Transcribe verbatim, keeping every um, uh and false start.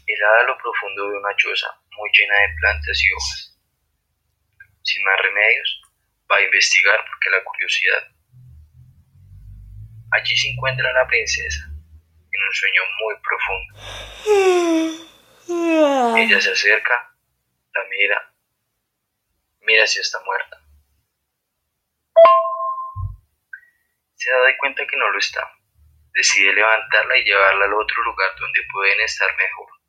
Helada a lo profundo de una choza muy llena de plantas y hojas. Sin más remedios, va a investigar porque la curiosidad. Allí se encuentra la princesa, en un sueño muy profundo. Ella se acerca, la mira, mira si está muerta. Se da de cuenta que no lo está. Decide levantarla y llevarla al otro lugar donde pueden estar mejor.